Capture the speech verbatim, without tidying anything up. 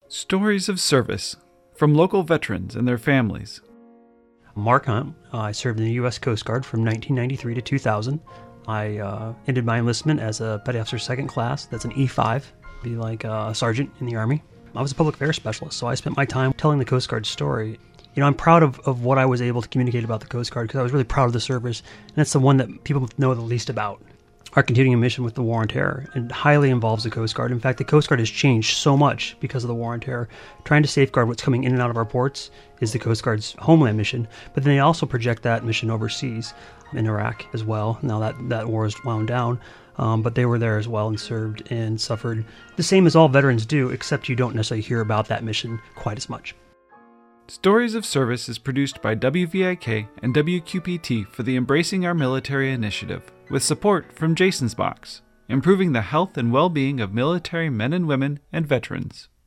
Stories of service from local veterans and their families. Mark Hunt. Uh, I served in the U S Coast Guard from nineteen ninety-three to two thousand. I uh, ended my enlistment as a petty officer second class. That's an E five, be like a sergeant in the Army. I was a public affairs specialist, so I spent my time telling the Coast Guard story. You know, I'm proud of, of what I was able to communicate about the Coast Guard because I was really proud of the service, and it's the one that people know the least about. Our continuing mission with the War on Terror and highly involves the Coast Guard. In fact, the Coast Guard has changed so much because of the War on Terror. Trying to safeguard what's coming in and out of our ports is the Coast Guard's homeland mission, but then they also project that mission overseas in Iraq as well. Now that, that war is wound down, um, but they were there as well and served and suffered the same as all veterans do, except you don't necessarily hear about that mission quite as much. Stories of Service is produced by W V I K and W Q P T for the Embracing Our Military initiative, with support from Jason's Box, improving the health and well-being of military men and women and veterans.